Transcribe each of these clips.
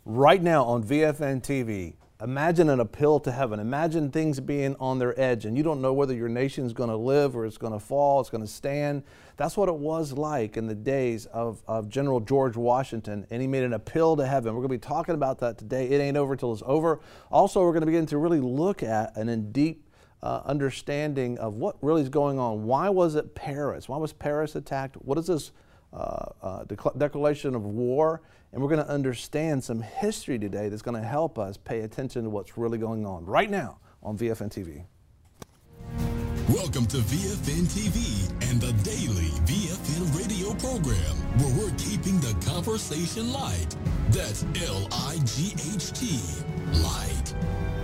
right now on VFN TV. Imagine an appeal to heaven. Imagine things being on their edge and you don't know whether your nation's going to live or it's going to fall, it's going to stand. That's what it was like in the days of General George Washington, and he made an appeal to heaven. We're going to be talking about that today. It ain't over till it's over. Also, we're going to begin to really look at an in-deep understanding of what really is going on. Why was it Paris? Why was Paris attacked? What is this declaration of war? And we're going to understand some history today that's going to help us pay attention to what's really going on right now on VFN TV. Welcome to VFN TV and the daily VFN radio program, where we're keeping the conversation light. That's L-I-G-H-T, light.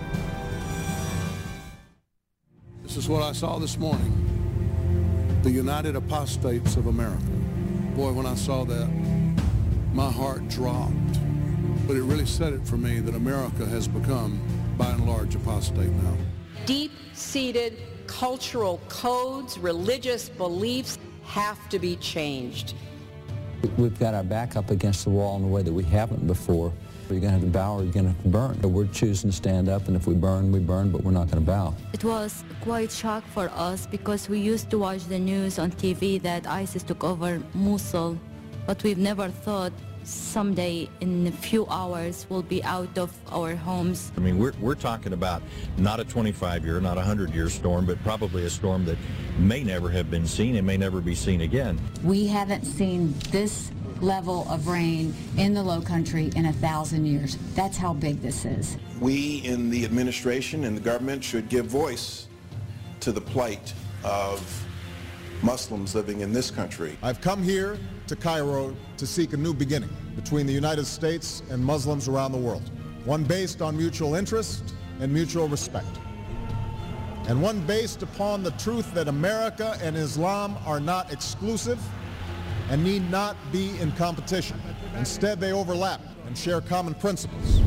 This is what I saw this morning. The United Apostates of America. Boy, when I saw that, my heart dropped. But it really said it for me that America has become, by and large, apostate now. Deep-seated cultural codes, religious beliefs have to be changed. We've got our back up against the wall in a way that we haven't before. You're going to have to bow or you're going to have to burn. We're choosing to stand up, and if we burn, but we're not going to bow. It was quite shock for us because we used to watch the news on TV that ISIS took over Mosul, but we've never thought someday in a few hours we'll be out of our homes. I mean, we're talking about not a 25-year, not a 100-year storm, but probably a storm that may never have been seen and may never be seen again. We haven't seen this level of rain in the Low Country in 1,000 years. That's how big this is. We in the administration and the government should give voice to the plight of Muslims living in this country. I've come here to Cairo to seek a new beginning between the United States and Muslims around the world, one based on mutual interest and mutual respect, and one based upon the truth that America and Islam are not exclusive and need not be in competition. Instead, they overlap and share common principles.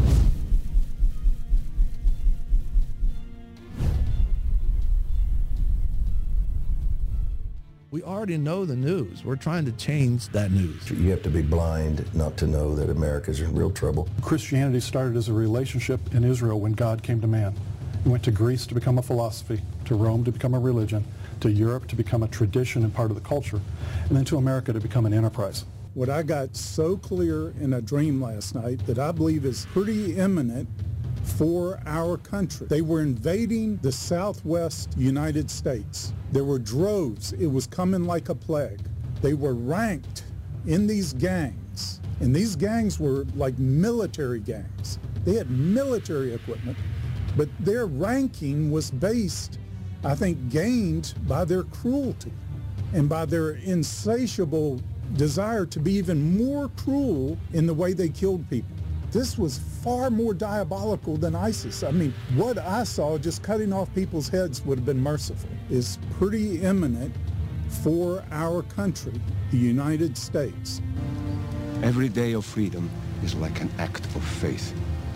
We already know the news. We're trying to change that news. You have to be blind not to know that America's in real trouble. Christianity started as a relationship in Israel when God came to man. He went to Greece to become a philosophy, to Rome to become a religion, to Europe to become a tradition and part of the culture, and then to America to become an enterprise. What I got so clear in a dream last night that I believe is pretty imminent for our country. They were invading the southwest United States. There were droves. It was coming like a plague. They were ranked in these gangs, and these gangs were like military gangs. They had military equipment, but their ranking was based, I think, gained by their cruelty and by their insatiable desire to be even more cruel in the way they killed people. This was far more diabolical than ISIS. I mean, what I saw, just cutting off people's heads would have been merciful, is pretty imminent for our country, the United States. Every day of freedom is like an act of faith.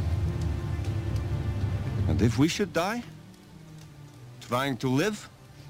And if we should die trying to live,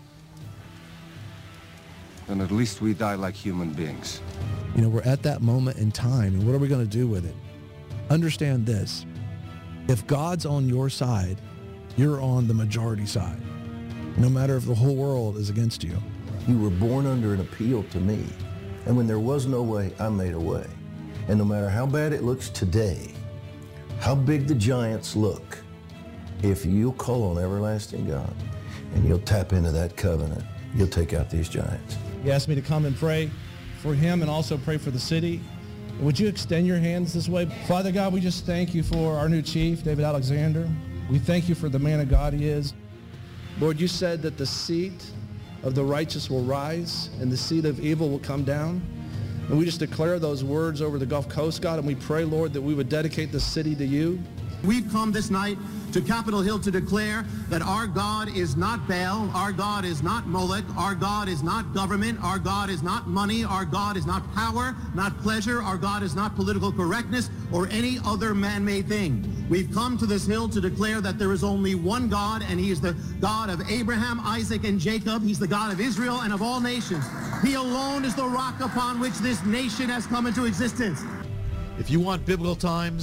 then at least we die like human beings. You know, we're at that moment in time, and what are we going to do with it? Understand this. If God's on your side, you're on the majority side, no matter if the whole world is against you. You were born under an appeal to me, and when there was no way, I made a way. And no matter how bad it looks today, how big the giants look, if you'll call on everlasting God and you'll tap into that covenant, you'll take out these giants. He asked me to come and pray for him and also pray for the city. Would you extend your hands this way? Father God, we just thank you for our new chief, David Alexander. We thank you for the man of God he is. Lord, you said that the seed of the righteous will rise and the seed of evil will come down. And we just declare those words over the Gulf Coast, God, and we pray, Lord, that we would dedicate the city to you. We've come this night to Capitol Hill to declare that our God is not Baal, our God is not Moloch, our God is not government, our God is not money, our God is not power, not pleasure, our God is not political correctness or any other man-made thing. We've come to this hill to declare that there is only one God, and he is the God of Abraham, Isaac, and Jacob. He's the God of Israel and of all nations. He alone is the rock upon which this nation has come into existence. If you want biblical times,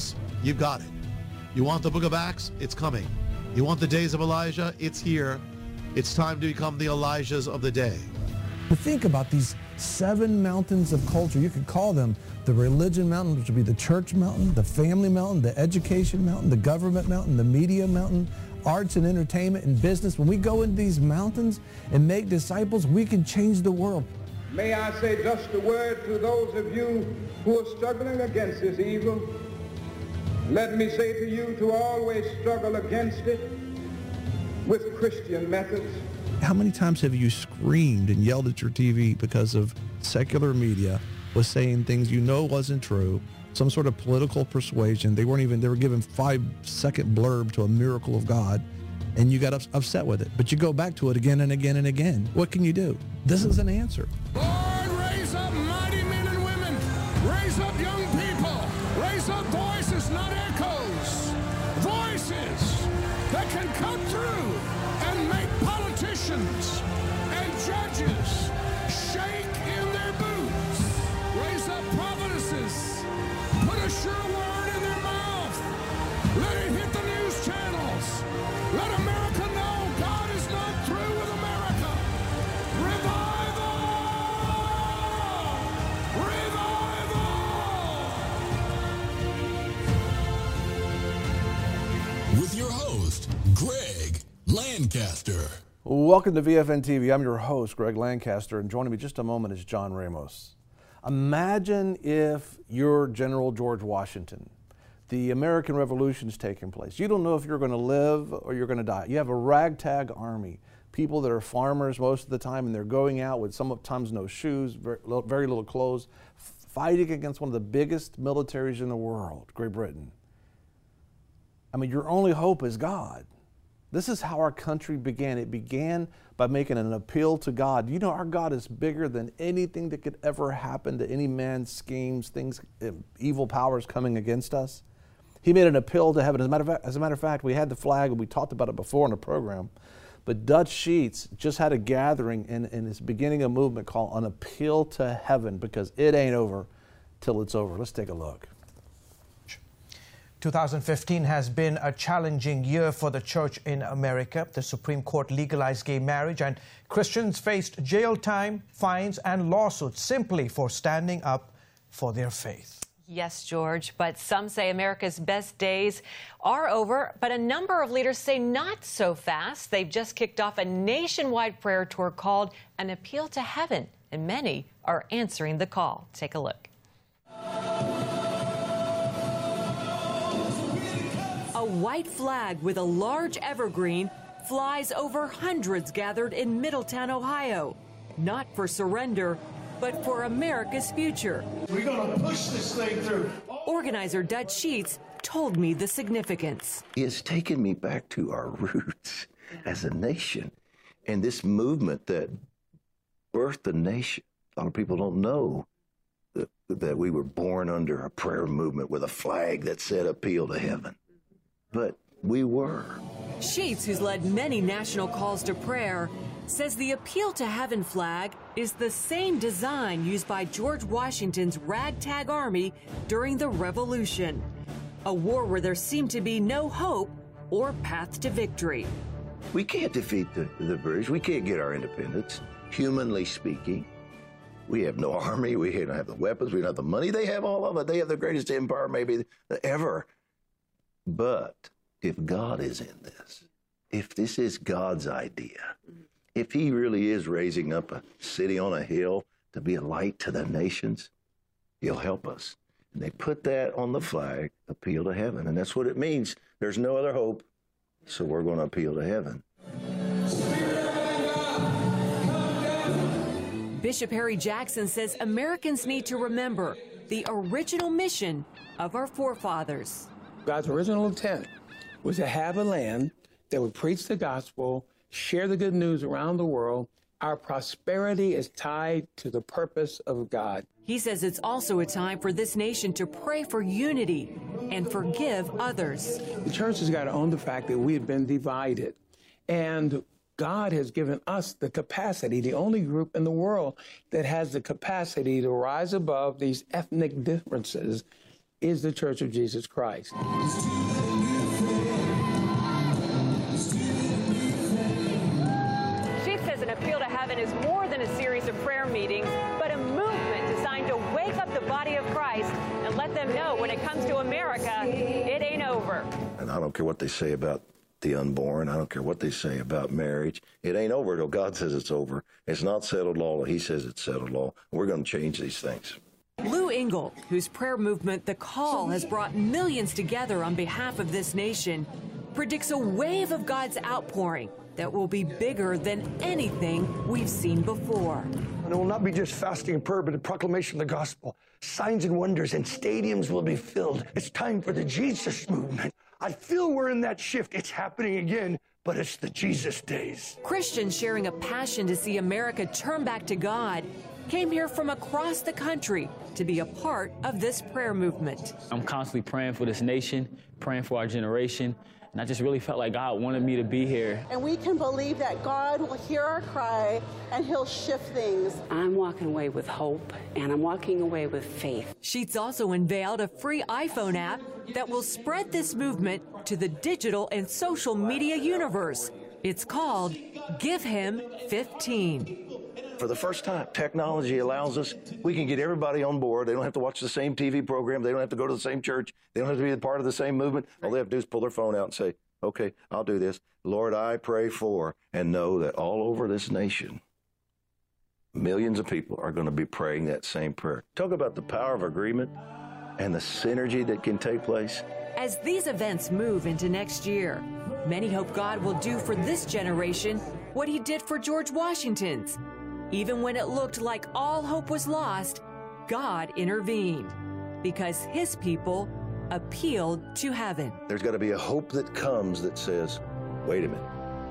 You've got it. You want the book of Acts? It's coming. You want the days of Elijah? It's here. It's time to become the Elijahs of the day. To think about these 7 mountains of culture, you could call them the religion mountain, which would be the church mountain, the family mountain, the education mountain, the government mountain, the media mountain, arts and entertainment and business. When we go into these mountains and make disciples, we can change the world. May I say just a word to those of you who are struggling against this evil. Let me say to you to always struggle against it with Christian methods. How many times have you screamed and yelled at your TV because of secular media was saying things you know wasn't true, some sort of political persuasion? They were given 5-second blurb to a miracle of God, and you got upset with it. But you go back to it again and again and again. What can you do? This is an answer. Lord, raise up mighty men and women. Raise up young people. Raise up voices, not echoes. Voices that can cut through and make politicians and judges shake in their boots. Raise up prophetesses. Put a sure word in their mouth. Let it hit the news channels. Let America know God is not through with America. Revival! Revival! With your host, Greg Lancaster. Welcome to VFN TV. I'm your host, Greg Lancaster, and joining me just a moment is John Ramos. Imagine if you're General George Washington. The American Revolution is taking place. You don't know if you're going to live or you're going to die. You have a ragtag army, people that are farmers most of the time, and they're going out with sometimes no shoes, very little clothes, fighting against one of the biggest militaries in the world, Great Britain. I mean, your only hope is God. This is how our country began. It began by making an appeal to God. You know, our God is bigger than anything that could ever happen to any man's schemes, things, evil powers coming against us. He made an appeal to heaven. As a matter of fact, we had the flag, and we talked about it before in the program, but Dutch Sheets just had a gathering in this beginning a movement called An Appeal to Heaven, because it ain't over till it's over. Let's take a look. 2015 has been a challenging year for the church in America. The Supreme Court legalized gay marriage, and Christians faced jail time, fines, and lawsuits simply for standing up for their faith. Yes, George, but some say America's best days are over, but a number of leaders say not so fast. They've just kicked off a nationwide prayer tour called An Appeal to Heaven, and many are answering the call. Take a look. A white flag with a large evergreen flies over hundreds gathered in Middletown, Ohio. Not for surrender, but for America's future. We're going to push this thing through. Organizer Dutch Sheets told me the significance. It's taken me back to our roots as a nation, and this movement that birthed the nation. A lot of people don't know that we were born under a prayer movement with a flag that said appeal to heaven. But we were. Sheets, who's led many national calls to prayer, says the Appeal to Heaven flag is the same design used by George Washington's ragtag army during the Revolution, a war where there seemed to be no hope or path to victory. We can't defeat the British. We can't get our independence, humanly speaking. We have no army. We don't have the weapons. We don't have the money. They have all of it. They have the greatest empire maybe ever. But if God is in this, if this is God's idea, if he really is raising up a city on a hill to be a light to the nations, he'll help us. And they put that on the flag, appeal to heaven. And that's what it means. There's no other hope, so we're going to appeal to heaven. Bishop Harry Jackson says Americans need to remember the original mission of our forefathers. God's original intent was to have a land that would preach the gospel, share the good news around the world. Our prosperity is tied to the purpose of God. He says it's also a time for this nation to pray for unity and forgive others. The church has got to own the fact that we have been divided. And God has given us the capacity, the only group in the world that has the capacity to rise above these ethnic differences is the Church of Jesus Christ. She says an appeal to heaven is more than a series of prayer meetings, but a movement designed to wake up the body of Christ and let them know when it comes to America, it ain't over. And I don't care what they say about the unborn. I don't care what they say about marriage. It ain't over till God says it's over. It's not settled law. He says it's settled law. We're going to change these things. Lou Engle, whose prayer movement, The Call, has brought millions together on behalf of this nation, predicts a wave of God's outpouring that will be bigger than anything we've seen before. And it will not be just fasting and prayer, but a proclamation of the gospel. Signs and wonders, and stadiums will be filled. It's time for the Jesus movement. I feel we're in that shift. It's happening again, but it's the Jesus days. Christians sharing a passion to see America turn back to God came here from across the country to be a part of this prayer movement. I'm constantly praying for this nation, praying for our generation, and I just really felt like God wanted me to be here. And we can believe that God will hear our cry and he'll shift things. I'm walking away with hope, and I'm walking away with faith. Sheets also unveiled a free iPhone app that will spread this movement to the digital and social media universe. It's called Give Him 15. For the first time, technology allows us, we can get everybody on board. They don't have to watch the same TV program. They don't have to go to the same church. They don't have to be a part of the same movement. All they have to do is pull their phone out and say, okay, I'll do this. Lord, I pray for, and know that all over this nation, millions of people are going to be praying that same prayer. Talk about the power of agreement and the synergy that can take place. As these events move into next year, many hope God will do for this generation what he did for George Washington's. Even when it looked like all hope was lost, God intervened because his people appealed to heaven. There's got to be a hope that comes that says, wait a minute,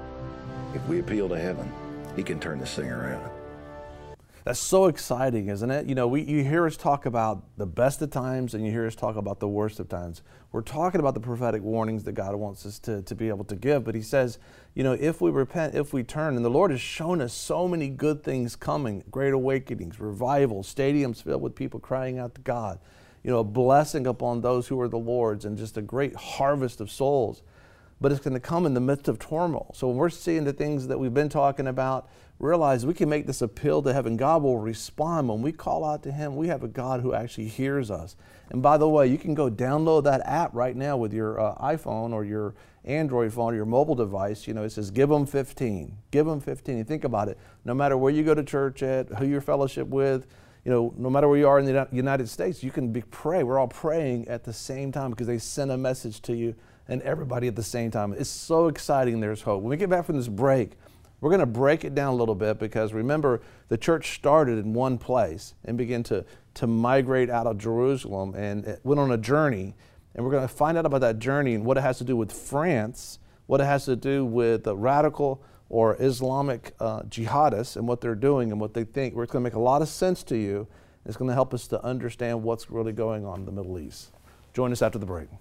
if we appeal to heaven, he can turn this thing around. That's so exciting, isn't it? You know, you hear us talk about the best of times and you hear us talk about the worst of times. We're talking about the prophetic warnings that God wants us to be able to give, but he says, you know, if we repent, if we turn, and the Lord has shown us so many good things coming, great awakenings, revival, stadiums filled with people crying out to God, you know, a blessing upon those who are the Lord's, and just a great harvest of souls. But it's going to come in the midst of turmoil. So when we're seeing the things that we've been talking about, realize we can make this appeal to heaven. God will respond. When we call out to him, we have a God who actually hears us. And by the way, you can go download that app right now with your iPhone or your Android phone or your mobile device. You know, it says, give them 15. Give them 15. You think about it. No matter where you go to church at, who you fellowship with, you know, no matter where you are in the United States, you can pray. We're all praying at the same time because they send a message to you and everybody at the same time. It's so exciting. There's hope. When we get back from this break, we're going to break it down a little bit, because remember, the church started in one place and began to migrate out of Jerusalem, and it went on a journey. And we're going to find out about that journey and what it has to do with France, what it has to do with the radical or Islamic jihadists and what they're doing and what they think. It's going to make a lot of sense to you. It's going to help us to understand what's really going on in the Middle East. Join us after the break.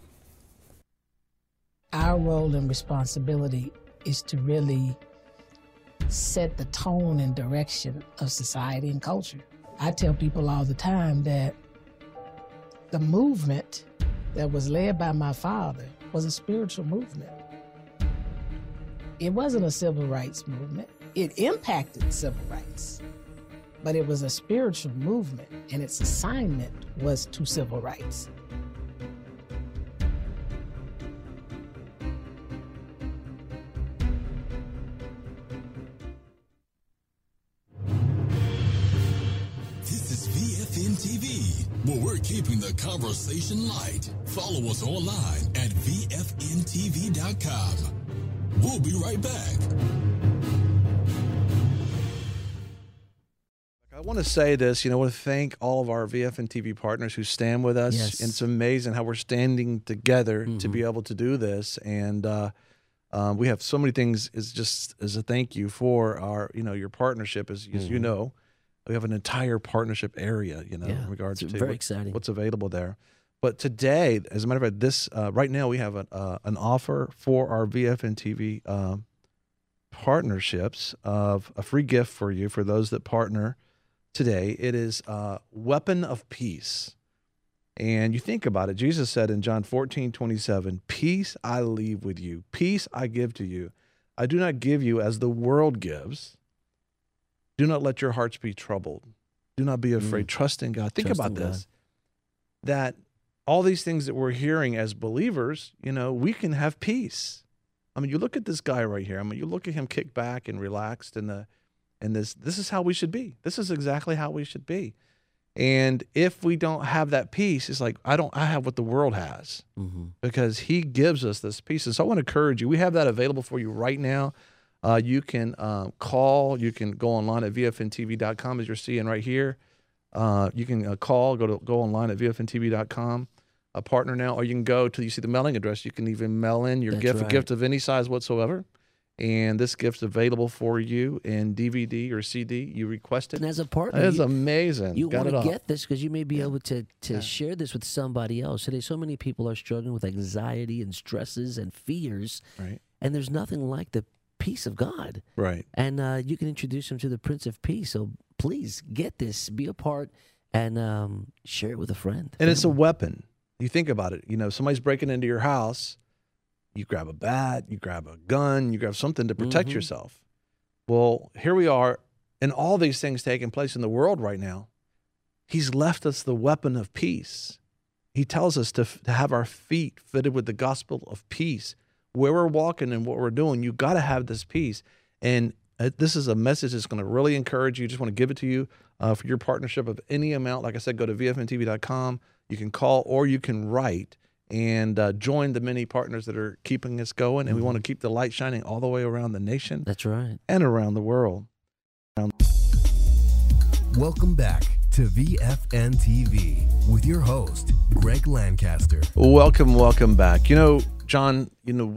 Our role and responsibility is to really set the tone and direction of society and culture. I tell people all the time that the movement that was led by my father was a spiritual movement. It wasn't a civil rights movement. It impacted civil rights, but it was a spiritual movement, and its assignment was to civil rights. TV, where we're keeping the conversation light. Follow us online at VFNTV.com. We'll be right back. I want to say this, I want to thank all of our VFN TV partners who stand with us. Yes. And it's amazing how we're standing together to be able to do this. And we have so many things as a thank you for our, your partnership, as you know. We have an entire partnership area, in regards to very exciting. What's available there. But today, as a matter of fact, right now we have an offer for our VFN TV partnerships of a free gift for you, for those that partner today. It is Weapon of Peace. And you think about it, Jesus said in John 14:27, peace I leave with you, peace I give to you. I do not give you as the world gives. Do not let your hearts be troubled. Do not be afraid. Trust in God. Think about this, that all these things that we're hearing as believers, you know, we can have peace. I mean, you look at this guy right here. I mean, you look at him kicked back and relaxed, and this is how we should be. This is exactly how we should be. And if we don't have that peace, it's like, I have what the world has, because he gives us this peace. And so I want to encourage you. We have that available for you right now. You can call. You can go online at vfntv.com, as you're seeing right here. You can call, go online at vfntv.com, a partner now, or you can go to, you see the mailing address. You can even mail in your gift, a gift of any size whatsoever. And this gift's available for you in DVD or CD. You request it. And as a partner, it's amazing. You want to get this because you may be able to share this with somebody else. Today, so many people are struggling with anxiety and stresses and fears. Right. And there's nothing like the peace of God. Right. And you can introduce them to the Prince of Peace. So please get this, be a part, and share it with a friend. And it's a weapon. You think about it. You know, somebody's breaking into your house. You grab a bat, you grab a gun, you grab something to protect yourself. Well, here we are, and all these things taking place in the world right now. He's left us the weapon of peace. He tells us to have our feet fitted with the gospel of peace. Where we're walking and what we're doing, you got to have this peace. And this is a message that's going to really encourage you. Just want to give it to you for your partnership of any amount. Like I said, go to vfntv.com. You can call or you can write. And join the many partners that are keeping us going. And we want to keep the light shining all the way around the nation. That's right. And around the world. Welcome back to VFN TV with your host, Greg Lancaster. Welcome back. You know, John, you know,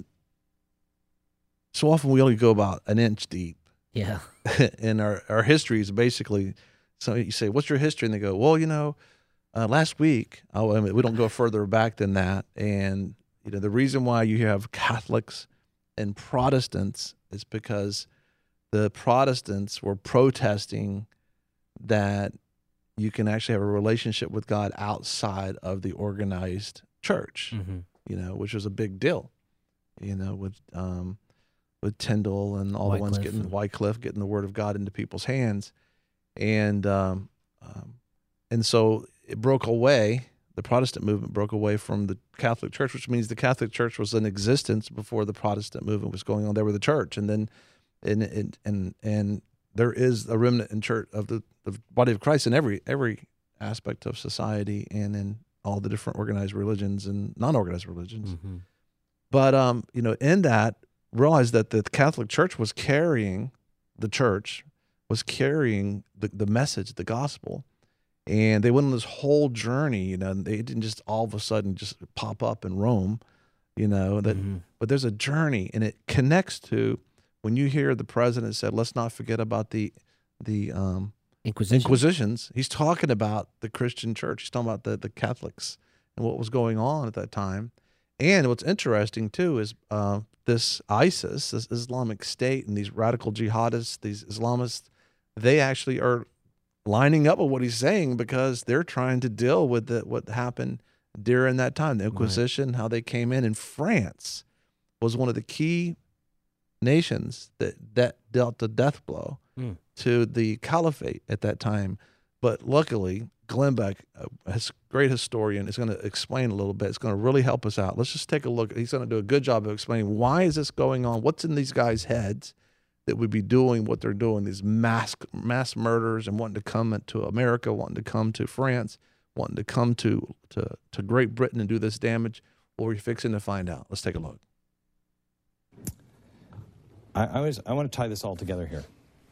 so often we only go about an inch deep. Yeah. And our history is basically, so you say, what's your history? And they go, well, you know, last week, I mean, we don't go further back than that. And, you know, the reason why you have Catholics and Protestants is because the Protestants were protesting that you can actually have a relationship with God outside of the organized church, you know, which was a big deal, you know, with Tyndale and all the ones getting Wycliffe, getting the word of God into people's hands. And so it broke away. The Protestant movement broke away from the Catholic Church, which means the Catholic Church was in existence before the Protestant movement was going on. They were the church, and then and there is a remnant in church of the body of Christ in every aspect of society and in all the different organized religions and non-organized religions. But you know, in that, realize that the Catholic Church was carrying the message, the gospel. And they went on this whole journey, you know, and they didn't just all of a sudden just pop up in Rome, you know, but there's a journey, and it connects to when you hear the president said, let's not forget about the Inquisitions. He's talking about the Christian church. He's talking about the Catholics and what was going on at that time. And what's interesting too is this ISIS, this Islamic State, and these radical jihadists, these Islamists, they actually are lining up with what he's saying because they're trying to deal with what happened during that time, the Inquisition, how they came in. And France was one of the key nations that dealt the death blow to the caliphate at that time. But luckily, Glenn Beck, a great historian, is going to explain a little bit. It's going to really help us out. Let's just take a look. He's going to do a good job of explaining why is this going on, what's in these guys' heads that would be doing what they're doing, these mass murders, and wanting to come to America, wanting to come to France, wanting to come to Great Britain and do this damage. What are we fixing to find out? Let's take a look. I want to tie this all together here.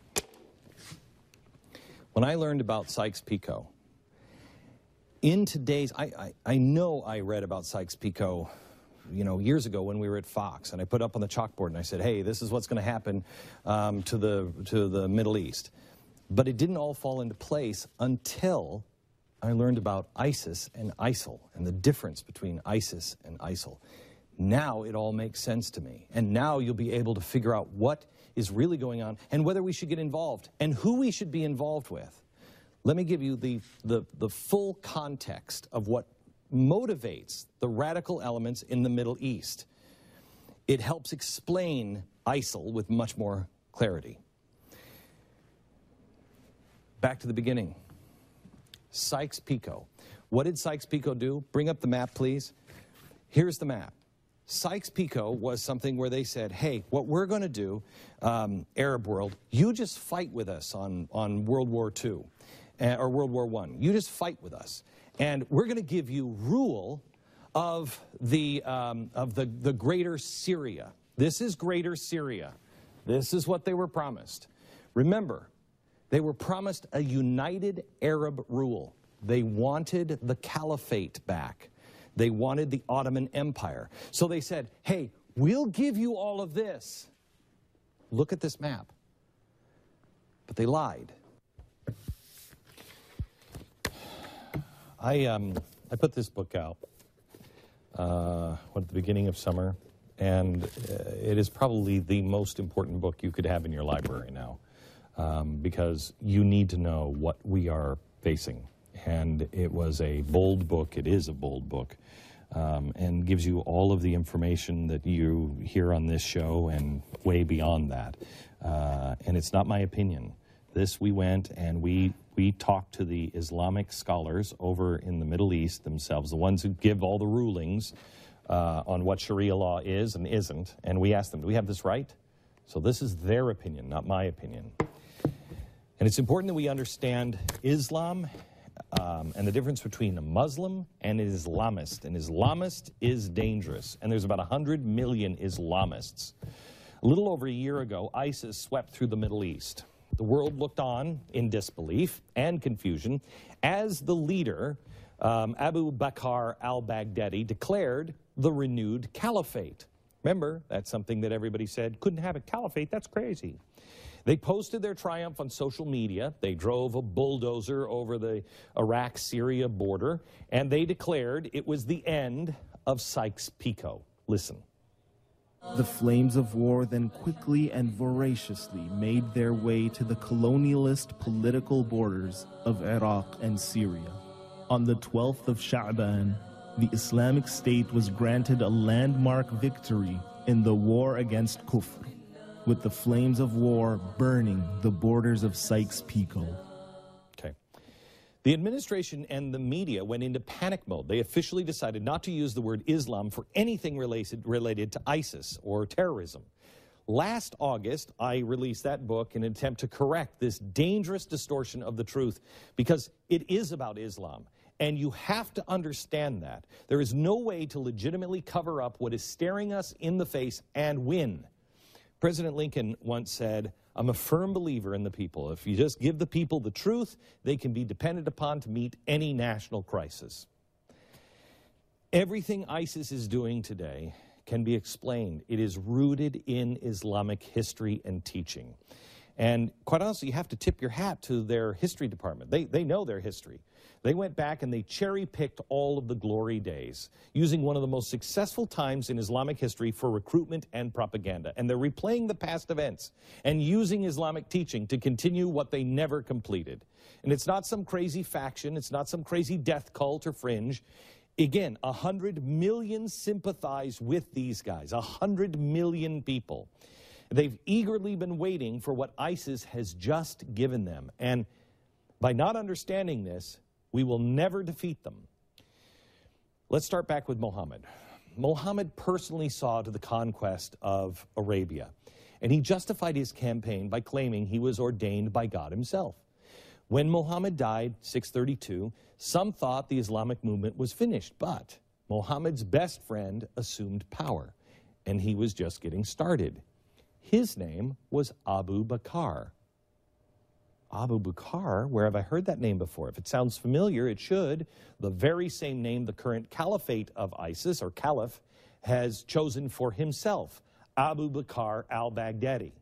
When I learned about Sykes-Picot, in today's, I know I read about Sykes-Picot, you know, years ago when we were at Fox, and I put up on the chalkboard and I said, hey, this is what's going to happen to the Middle East. But it didn't all fall into place until I learned about ISIS and ISIL and the difference between ISIS and ISIL. Now it all makes sense to me. And now you'll be able to figure out what is really going on and whether we should get involved and who we should be involved with. Let me give you the full context of what motivates the radical elements in the Middle East. It helps explain ISIL with much more clarity. Back to the beginning. Sykes-Picot. What did Sykes-Picot do? Bring up the map, please. Here's the map. Sykes-Picot was something where they said, hey, what we're going to do, Arab world, you just fight with us on World War II, or World War I. You just fight with us. And we're going to give you rule of the greater Syria. This is greater Syria. This is what they were promised. Remember, they were promised a united Arab rule. They wanted the caliphate back. They wanted the Ottoman Empire. So they said, hey, we'll give you all of this. Look at this map. But they lied. I put this book out at the beginning of summer, and it is probably the most important book you could have in your library now, because you need to know what we are facing. And it was a bold book. It is a bold book, and gives you all of the information that you hear on this show and way beyond that. And it's not my opinion. We went and we talked to the Islamic scholars over in the Middle East themselves, the ones who give all the rulings on what Sharia law is and isn't, and we asked them, do we have this right? So this is their opinion, not my opinion. And it's important that we understand Islam and the difference between a Muslim and an Islamist. An Islamist is dangerous, and there's about 100 million Islamists. A little over a year ago, ISIS swept through the Middle East. The world looked on in disbelief and confusion as the leader, Abu Bakr al-Baghdadi, declared the renewed caliphate. Remember, that's something that everybody said, couldn't have a caliphate, that's crazy. They posted their triumph on social media. They drove a bulldozer over the Iraq-Syria border, and they declared it was the end of Sykes-Picot. Listen. The flames of war then quickly and voraciously made their way to the colonialist political borders of Iraq and Syria. On the 12th of Sha'ban, the Islamic State was granted a landmark victory in the war against Kufr, with the flames of war burning the borders of Sykes-Picot. Okay. The administration and the media went into panic mode. They officially decided not to use the word Islam for anything related to ISIS or terrorism. Last August, I released that book in an attempt to correct this dangerous distortion of the truth, because it is about Islam. And you have to understand that. There is no way to legitimately cover up what is staring us in the face and win. President Lincoln once said, I'm a firm believer in the people. If you just give the people the truth, they can be depended upon to meet any national crisis. Everything ISIS is doing today can be explained. It is rooted in Islamic history and teaching. And quite honestly, you have to tip your hat to their history department. They know their history. They went back and they cherry-picked all of the glory days, using one of the most successful times in Islamic history for recruitment and propaganda. And they're replaying the past events and using Islamic teaching to continue what they never completed. And it's not some crazy faction. It's not some crazy death cult or fringe. Again, 100 million sympathize with these guys, 100 million people. They've eagerly been waiting for what ISIS has just given them. And by not understanding this, we will never defeat them. Let's start back with Muhammad. Muhammad personally saw to the conquest of Arabia, and he justified his campaign by claiming he was ordained by God himself. When Muhammad died, 632, some thought the Islamic movement was finished, but Muhammad's best friend assumed power, and he was just getting started. His name was Abu Bakr. Abu Bakr, where have I heard that name before? If it sounds familiar, it should. The very same name the current caliphate of ISIS, or caliph, has chosen for himself, Abu Bakr al-Baghdadi.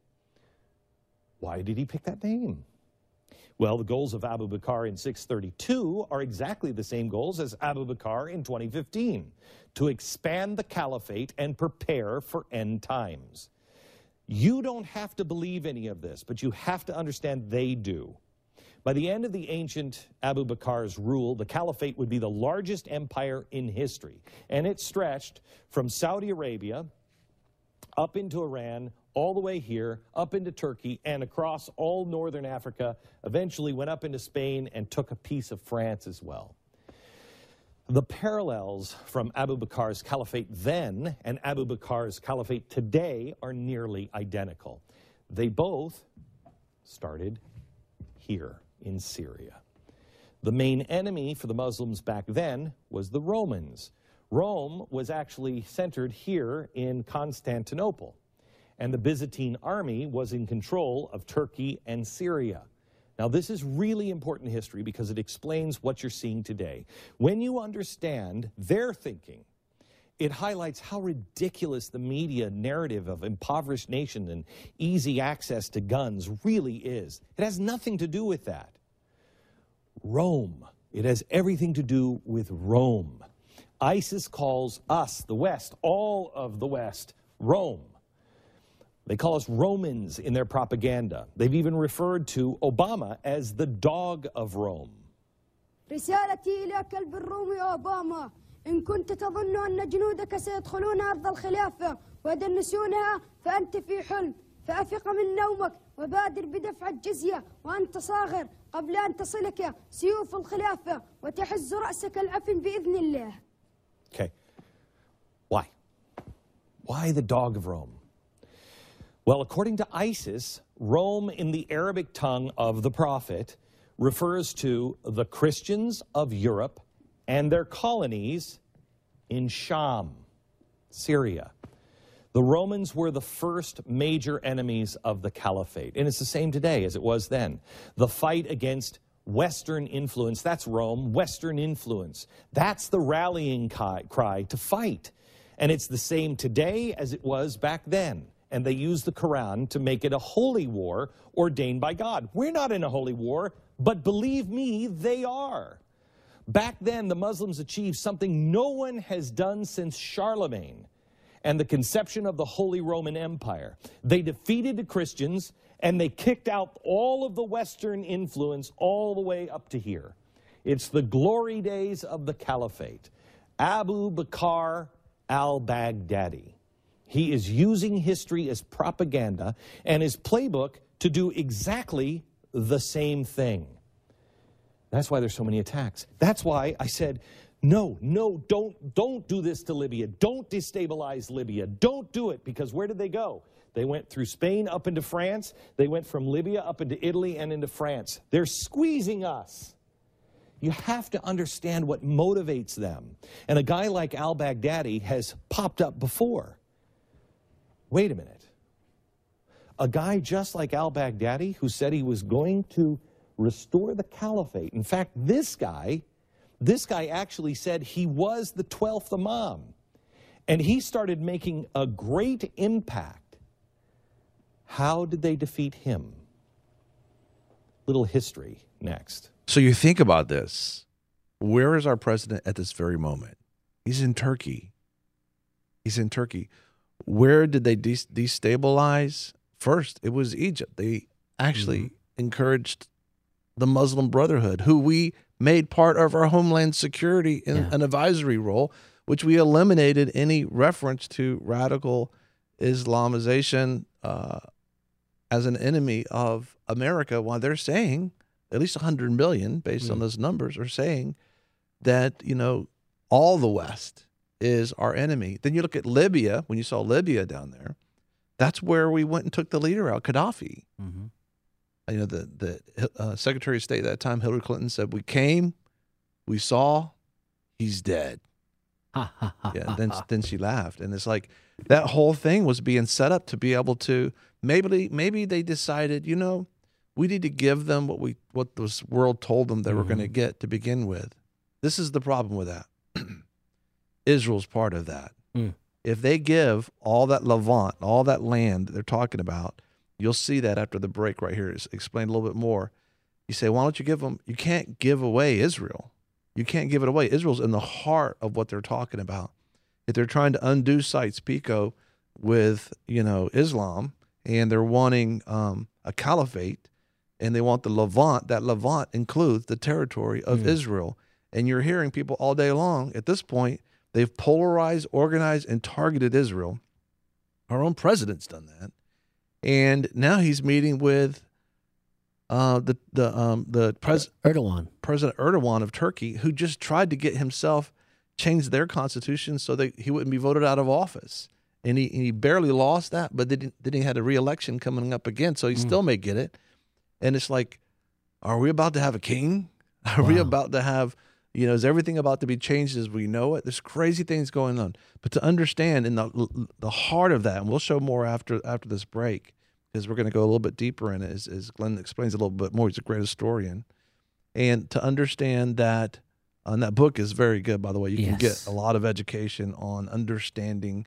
Why did he pick that name? Well, the goals of Abu Bakr in 632 are exactly the same goals as Abu Bakr in 2015, to expand the caliphate and prepare for end times. You don't have to believe any of this, but you have to understand they do. By the end of the ancient Abu Bakr's rule, the caliphate would be the largest empire in history. And it stretched from Saudi Arabia up into Iran, all the way here, up into Turkey, and across all northern Africa, eventually went up into Spain and took a piece of France as well. The parallels from Abu Bakr's caliphate then and Abu Bakr's caliphate today are nearly identical. They both started here in Syria. The main enemy for the Muslims back then was the Romans. Rome was actually centered here in Constantinople, and the Byzantine army was in control of Turkey and Syria. Now, this is really important history because it explains what you're seeing today. When you understand their thinking, it highlights how ridiculous the media narrative of impoverished nation and easy access to guns really is. It has nothing to do with that. Rome. It has everything to do with Rome. ISIS calls us, the West, all of the West, Rome. They call us Romans in their propaganda. They've even referred to Obama as the dog of Rome. رسالتي إلى كلب الروم يا أوباما إن كنت تظن أن جنودك سيدخلون أرض الخلافة ويدنسونها فأنت في حلم فأفق من نومك وبادر بدفع الجزية وأنت صاغر قبل أن تصلك سيوف الخلافة وتحز رأسك العفن بإذن الله. Okay. Why? Why the dog of Rome? Well, according to ISIS, Rome in the Arabic tongue of the prophet refers to the Christians of Europe and their colonies in Sham, Syria. The Romans were the first major enemies of the caliphate, and it's the same today as it was then. The fight against Western influence, that's Rome, Western influence. That's the rallying cry to fight. And it's the same today as it was back then. And they use the Quran to make it a holy war ordained by God. We're not in a holy war, but believe me, they are. Back then, the Muslims achieved something no one has done since Charlemagne and the conception of the Holy Roman Empire. They defeated the Christians, and they kicked out all of the Western influence all the way up to here. It's the glory days of the caliphate. Abu Bakr al-Baghdadi. He is using history as propaganda and his playbook to do exactly the same thing. That's why there's so many attacks. That's why I said, no, don't do this to Libya. Don't destabilize Libya. Don't do it, because where did they go? They went through Spain up into France. They went from Libya up into Italy and into France. They're squeezing us. You have to understand what motivates them. And a guy like al-Baghdadi has popped up before. Wait a minute. A guy just like al-Baghdadi who said he was going to restore the caliphate. In fact, this guy actually said he was the 12th Imam. And he started making a great impact. How did they defeat him? Little history next. So you think about this. Where is our president at this very moment? He's in Turkey. He's in Turkey. Where did they destabilize? First, it was Egypt. They actually encouraged the Muslim Brotherhood, who we made part of our homeland security in an advisory role, which we eliminated any reference to radical Islamization as an enemy of America, while they're saying, at least 100 million, based on those numbers, are saying that, you know, all the West is our enemy. Then you look at Libya, when you saw Libya down there, that's where we went and took the leader out, Gaddafi. You know, the Secretary of State at that time, Hillary Clinton, said, we came, we saw, he's dead. Then she laughed. And it's like that whole thing was being set up to be able to, maybe they decided, you know, we need to give them what this world told them they were going to get to begin with. This is the problem with that. Israel's part of that. If they give all that Levant, all that land they're talking about, you'll see that after the break right here. It's explained a little bit more. You say, why don't you give them? You can't give away Israel. You can't give it away. Israel's in the heart of what they're talking about. If they're trying to undo Sykes-Picot with, you know, Islam, and they're wanting a caliphate, and they want the Levant. That Levant includes the territory of Israel. And you're hearing people all day long. At this point, they've polarized, organized, and targeted Israel. Our own president's done that. And now he's meeting with Erdogan. President Erdogan of Turkey, who just tried to get himself changed their constitution so that he wouldn't be voted out of office. And he barely lost that, but then he had a re-election coming up again, so he still may get it. And it's like, are we about to have a king? Are we about to have, is everything about to be changed as we know it? There's crazy things going on. But to understand in the heart of that, and we'll show more after this break, because we're going to go a little bit deeper in it, as Glenn explains a little bit more. He's a great historian. And to understand that, and that book is very good, by the way. You can get a lot of education on understanding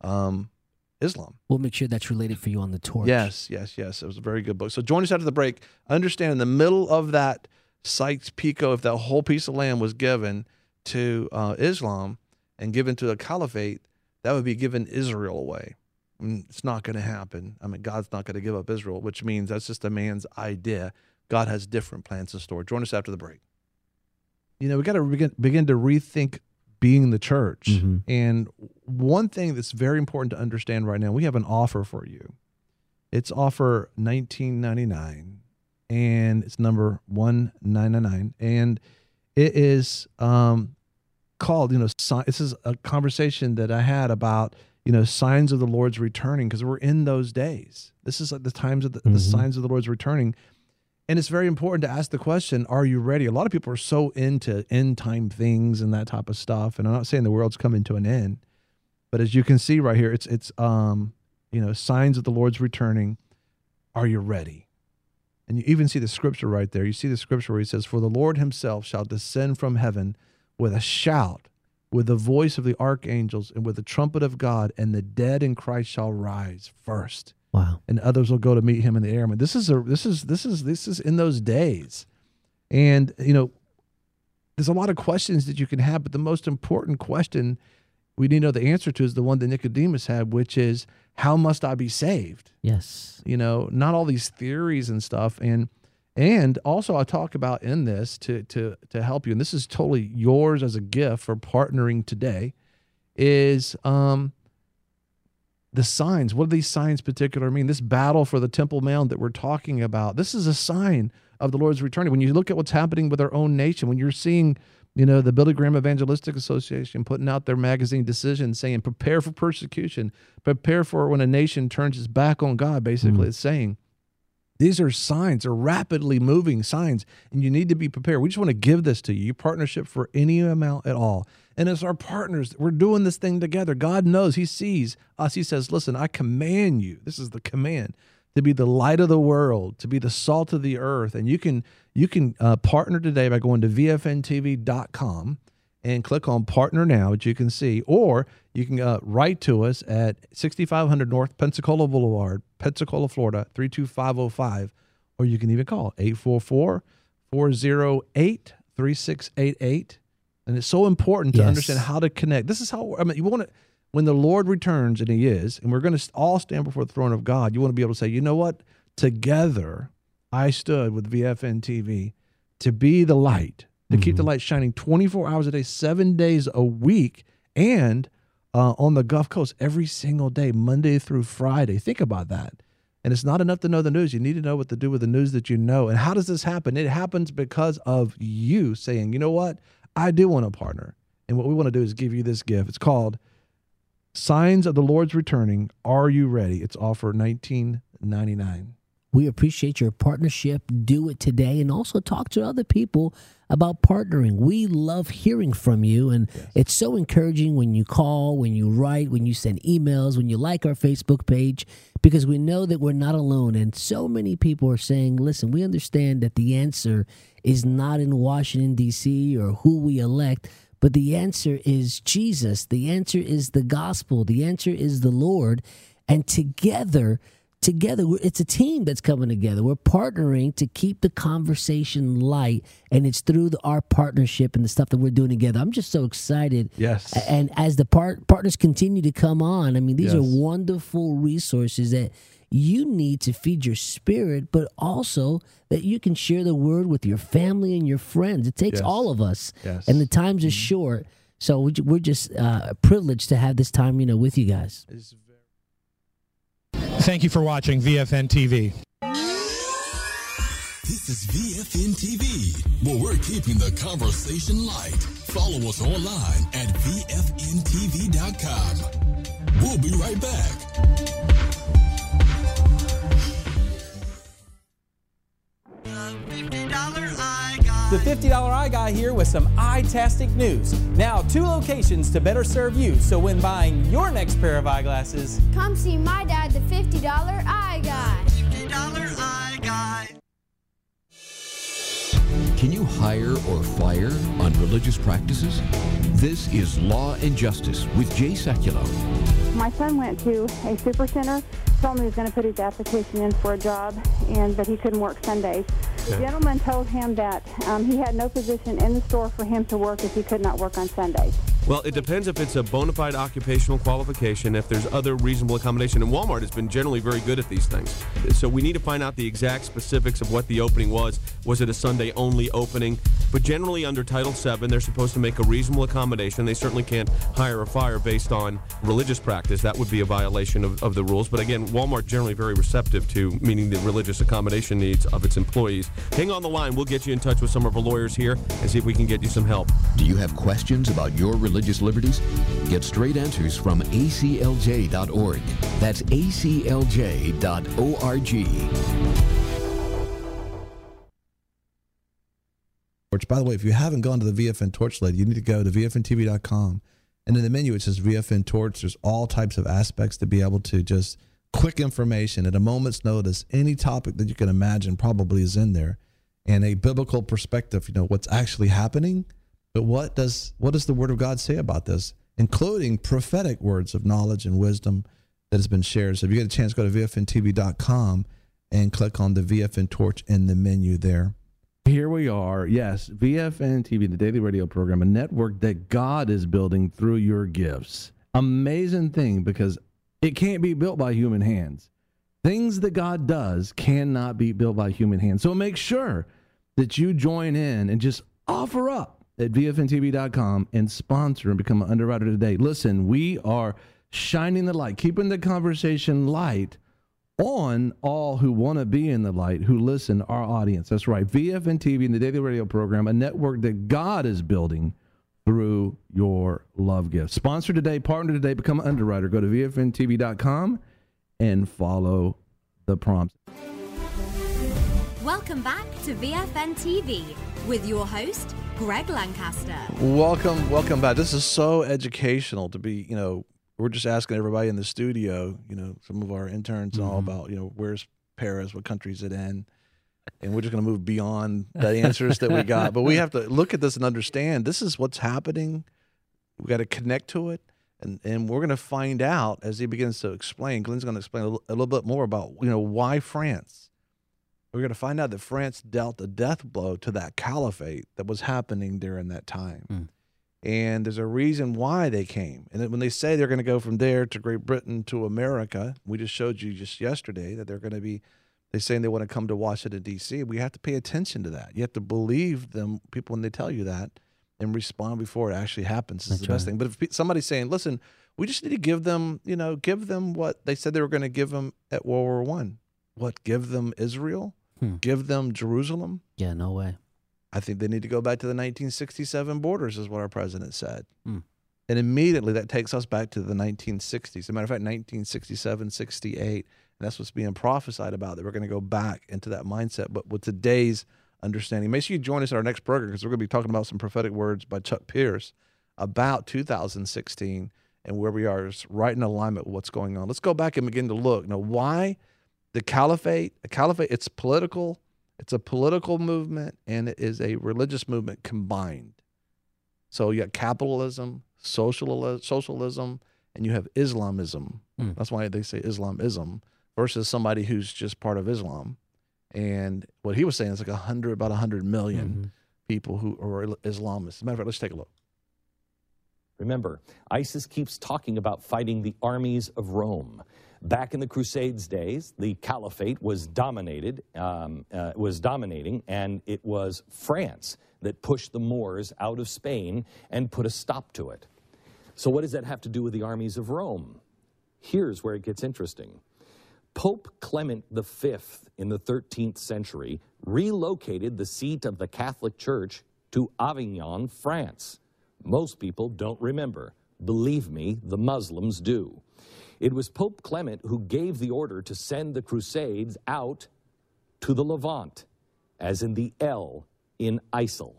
Islam. We'll make sure that's related for you on the Torch. Yes. It was a very good book. So join us after the break. Understand in the middle of that Sykes-Picot, if that whole piece of land was given to Islam and given to the caliphate, that would be giving Israel away. It's not going to happen. God's not going to give up Israel, which means that's just a man's idea. God has different plans in store. Join us after the break. We got to begin to rethink being the church. And one thing that's very important to understand right now, we have an offer for you. It's offer $19.99, and it's number 199, and it is called, this is a conversation that I had about, signs of the Lord's returning, because we're in those days. This is like the times of the signs of the Lord's returning. And it's very important to ask the question, are you ready? A lot of people are so into end time things and that type of stuff. And I'm not saying the world's coming to an end, but as you can see right here, it's signs of the Lord's returning. Are you ready? And you even see the scripture right there. You see the scripture where he says, for the Lord himself shall descend from heaven with a shout, with the voice of the archangels, and with the trumpet of God, and the dead in Christ shall rise first. Wow. And others will go to meet him in the air. This is in those days. And, there's a lot of questions that you can have, but the most important question we need to know the answer to is the one that Nicodemus had, which is, how must I be saved? Yes. Not all these theories and stuff. And also I talk about in this to help you, and this is totally yours as a gift for partnering today, is the signs. What do these signs particular mean? This battle for the Temple Mount that we're talking about, this is a sign of the Lord's returning. When you look at what's happening with our own nation, when you're seeing, the Billy Graham Evangelistic Association putting out their magazine Decision saying, prepare for persecution, prepare for when a nation turns its back on God, basically it's saying. These are signs, they're rapidly moving signs, and you need to be prepared. We just want to give this to you, your partnership for any amount at all. And as our partners, we're doing this thing together. God knows, he sees us. He says, listen, I command you, this is the command, to be the light of the world, to be the salt of the earth. And you can partner today by going to vfntv.com and click on Partner Now, which you can see, or you can write to us at 6500 North Pensacola Boulevard, Pensacola, Florida, 32505, or you can even call 844-408-3688. And it's so important to understand how to connect. This is how, you want to, when the Lord returns, and he is, and we're going to all stand before the throne of God, you want to be able to say, you know what? Together, I stood with VFN TV to be the light, to keep the light shining 24 hours a day, 7 days a week, and on the Gulf Coast every single day, Monday through Friday. Think about that. And it's not enough to know the news. You need to know what to do with the news that you know. And how does this happen? It happens because of you saying, you know what? I do want to partner. And what we want to do is give you this gift. It's called Signs of the Lord's Returning. Are you ready? It's offer $19.99. We appreciate your partnership. Do it today, and also talk to other people about partnering. We love hearing from you, and it's so encouraging when you call, when you write, when you send emails, when you like our Facebook page, because we know that we're not alone. And so many people are saying, listen, we understand that the answer is not in Washington, D.C. or who we elect, but the answer is Jesus. The answer is the gospel. The answer is the Lord. And together, it's a team that's coming together. We're partnering to keep the conversation light, and it's through our partnership and the stuff that we're doing together. I'm just so excited. Yes. And as the partners continue to come on, these are wonderful resources that you need to feed your spirit, but also that you can share the word with your family and your friends. It takes all of us, and the times are short. So we're just privileged to have this time, with you guys. Thank you for watching VFN TV. This is VFN TV, where we're keeping the conversation light. Follow us online at VFNTV.com. We'll be right back. The $50 Eye Guy here with some eye-tastic news. Now, 2 locations to better serve you, so when buying your next pair of eyeglasses, come see my dad, the $50 Eye Guy. $50 Eye Guy. Can you hire or fire on religious practices? This is Law and Justice with Jay Sekulow. My son went to a super center, told me he was going to put his application in for a job, but he couldn't work Sundays. The gentleman told him that he had no position in the store for him to work if he could not work on Sundays. Well, it depends if it's a bona fide occupational qualification, if there's other reasonable accommodation. And Walmart has been generally very good at these things. So we need to find out the exact specifics of what the opening was. Was it a Sunday-only opening? But generally under Title VII, they're supposed to make a reasonable accommodation. They certainly can't hire or fire based on religious practice. That would be a violation of the rules. But again, Walmart generally very receptive to meeting the religious accommodation needs of its employees. Hang on the line. We'll get you in touch with some of our lawyers here and see if we can get you some help. Do you have questions about your religious liberties? Get straight answers from aclj.org. That's aclj.org. Which, by the way, if you haven't gone to the VFN Torch lately, you need to go to VFNTV.com. And in the menu, it says VFN Torch. There's all types of aspects to be able to just quick information at a moment's notice. Any topic that you can imagine probably is in there. And a biblical perspective, what's actually happening. But what does the Word of God say about this, including prophetic words of knowledge and wisdom that has been shared? So if you get a chance, go to VFNTV.com and click on the VFN Torch in the menu there. Here we are. Yes, VFN TV, the daily radio program, a network that God is building through your gifts. Amazing thing, because it can't be built by human hands. Things that God does cannot be built by human hands. So make sure that you join in and just offer up at VFNTV.com and sponsor and become an underwriter today. Listen, we are shining the light, keeping the conversation light on all who want to be in the light, who listen, our audience. That's right. VFN TV and the daily radio program, a network that God is building through your love gift. Sponsor today, partner today, become an underwriter. Go to VFNTV.com and follow the prompts. Welcome back to VFN TV with your host, Greg Lancaster. Welcome back. This is so educational to be, we're just asking everybody in the studio, some of our interns and all about, where's Paris, what country is it in? And we're just going to move beyond the answers that we got. But we have to look at this and understand this is what's happening. We got to connect to it. And we're going to find out as he begins to explain. Glenn's going to explain a little bit more about, why France. We're going to find out that France dealt a death blow to that caliphate that was happening during that time. And there's a reason why they came. And when they say they're going to go from there to Great Britain to America, we just showed you just yesterday that they're saying they want to come to Washington, D.C. We have to pay attention to that. You have to believe them, people, when they tell you that, and respond before it actually happens. This is the best thing. But if somebody's saying, listen, we just need to give them what they said they were going to give them at World War I. What, give them Israel? Give them Jerusalem? Yeah, no way. I think they need to go back to the 1967 borders, is what our president said. And immediately that takes us back to the 1960s. As a matter of fact, 1967, 68. And that's what's being prophesied about, that we're going to go back into that mindset. But with today's understanding, make sure you join us in our next program, because we're going to be talking about some prophetic words by Chuck Pierce about 2016 and where we are is right in alignment with what's going on. Let's go back and begin to look. Now, why the caliphate? A caliphate, it's political. It's a political movement, and it is a religious movement combined. So you got capitalism, socialism, and you have Islamism. That's why they say Islamism versus somebody who's just part of Islam. And what he was saying is like about 100 million people who are Islamists. As a matter of fact, let's take a look. Remember, ISIS keeps talking about fighting the armies of Rome. Back in the Crusades days, the Caliphate was dominating, and it was France that pushed the Moors out of Spain and put a stop to it. So what does that have to do with the armies of Rome? Here's where it gets interesting. Pope Clement V in the 13th century relocated the seat of the Catholic Church to Avignon, France. Most people don't remember. Believe me, the Muslims do. It was Pope Clement who gave the order to send the Crusades out to the Levant, as in the L in ISIL.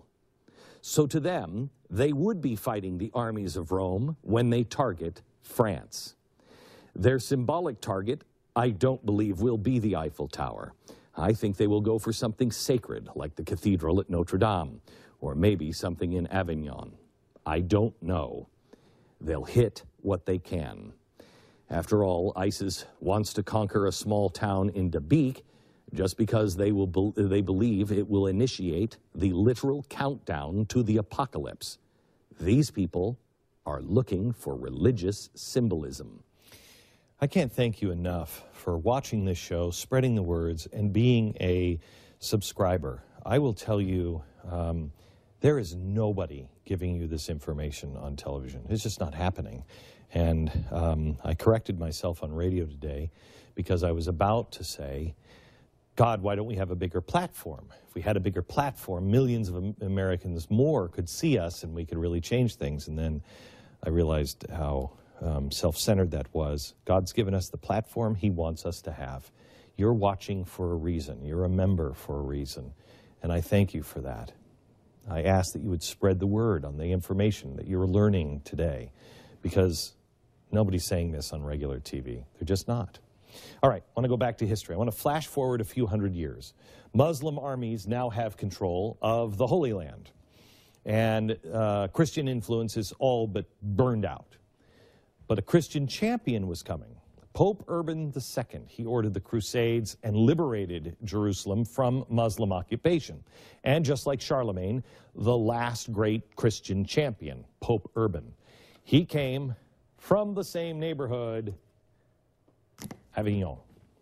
So to them, they would be fighting the armies of Rome when they target France. Their symbolic target, I don't believe, will be the Eiffel Tower. I think they will go for something sacred, like the cathedral at Notre Dame, or maybe something in Avignon. I don't know. They'll hit what they can. After all, ISIS wants to conquer a small town in Dabiq just because they believe it will initiate the literal countdown to the apocalypse. These people are looking for religious symbolism. I can't thank you enough for watching this show, spreading the words, and being a subscriber. I will tell you, there is nobody giving you this information on television. It's just not happening. And I corrected myself on radio today because I was about to say, God, why don't we have a bigger platform? If we had a bigger platform, millions of Americans more could see us and we could really change things. And then I realized how self-centered that was. God's given us the platform He wants us to have. You're watching for a reason. You're a member for a reason. And I thank you for that. I ask that you would spread the word on the information that you're learning today, because nobody's saying this on regular TV. They're just not. All right, I want to go back to history. I want to flash forward a few hundred years. Muslim armies now have control of the Holy Land, and Christian influence is all but burned out. But a Christian champion was coming. Pope Urban II, he ordered the Crusades and liberated Jerusalem from Muslim occupation. And just like Charlemagne, the last great Christian champion, Pope Urban, he came from the same neighborhood, Avignon.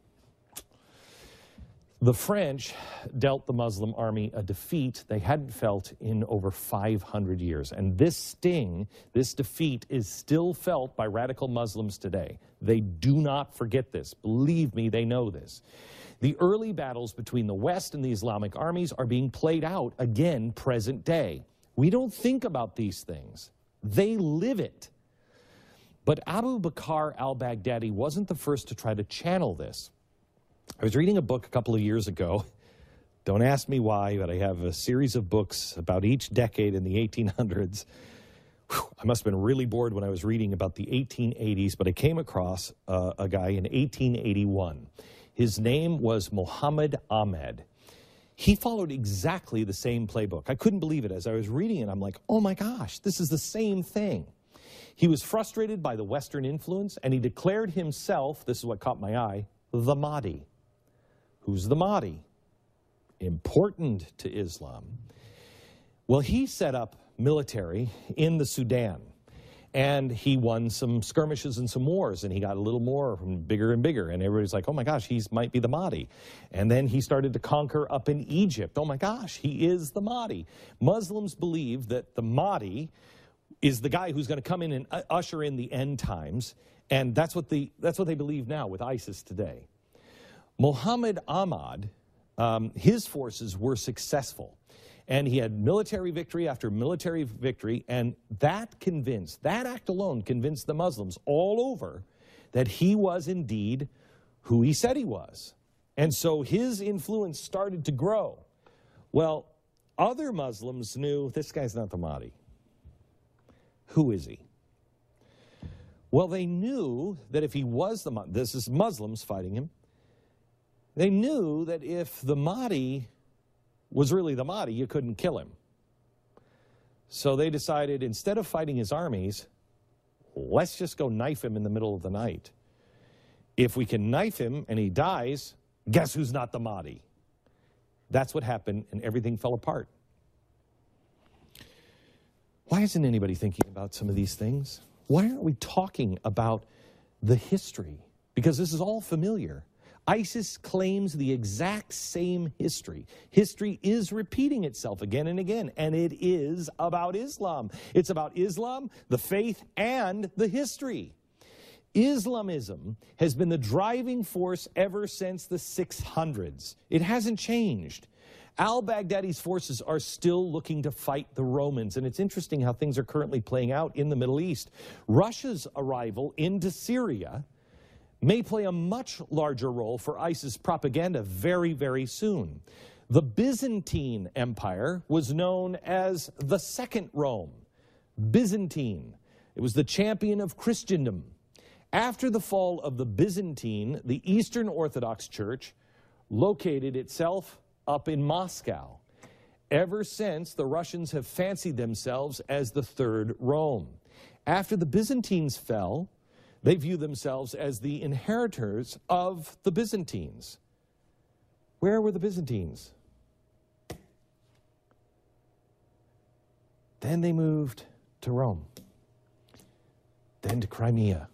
The French dealt the Muslim army a defeat they hadn't felt in over 500 years. And this sting, this defeat, is still felt by radical Muslims today. They do not forget this. Believe me, they know this. The early battles between the West and the Islamic armies are being played out again present day. We don't think about these things. They live it. But Abu Bakr al-Baghdadi wasn't the first to try to channel this. I was reading a book a couple of years ago. Don't ask me why, but I have a series of books about each decade in the 1800s. I must have been really bored when I was reading about the 1880s, but I came across a guy in 1881. His name was Muhammad Ahmed. He followed exactly the same playbook. I couldn't believe it. As I was reading it, I'm like, oh my gosh, this is the same thing. He was frustrated by the Western influence, and he declared himself, this is what caught my eye, the Mahdi. Who's the Mahdi? Important to Islam. Well, he set up military in the Sudan, and he won some skirmishes and some wars, and he got a little more bigger and bigger, and everybody's like, oh my gosh, he might be the Mahdi. And then he started to conquer up in Egypt. Oh my gosh, he is the Mahdi. Muslims believe that the Mahdi is the guy who's going to come in and usher in the end times, and that's what they believe now with ISIS today. Muhammad Ahmad, his forces were successful, and he had military victory after military victory, and that act alone convinced the Muslims all over that he was indeed who he said he was. And so his influence started to grow. Well, other Muslims knew this guy's not the Mahdi. Who is he? Well, they knew that if he was the Mahdi, this is Muslims fighting him, they knew that if the Mahdi was really the Mahdi, you couldn't kill him. So they decided, instead of fighting his armies, let's just go knife him in the middle of the night. If we can knife him and he dies, guess who's not the Mahdi? That's what happened, and everything fell apart. Why isn't anybody thinking about some of these things? Why aren't we talking about the history because this is all familiar. ISIS claims the exact same history. History is repeating itself again and again, and it is about Islam. It's about Islam, the faith, and the history. Islamism has been the driving force ever since the 600s. It hasn't changed. Al-Baghdadi's forces are still looking to fight the Romans, and it's interesting how things are currently playing out in the Middle East. Russia's arrival into Syria may play a much larger role for ISIS propaganda very, very soon. The Byzantine Empire was known as the Second Rome. Byzantine. It was the champion of Christendom. After the fall of the Byzantine, the Eastern Orthodox Church located itself up in Moscow. Ever since, the Russians have fancied themselves as the Third Rome. After the Byzantines fell, they view themselves as the inheritors of the Byzantines. Where were the Byzantines? Then they moved to Rome, then to Crimea.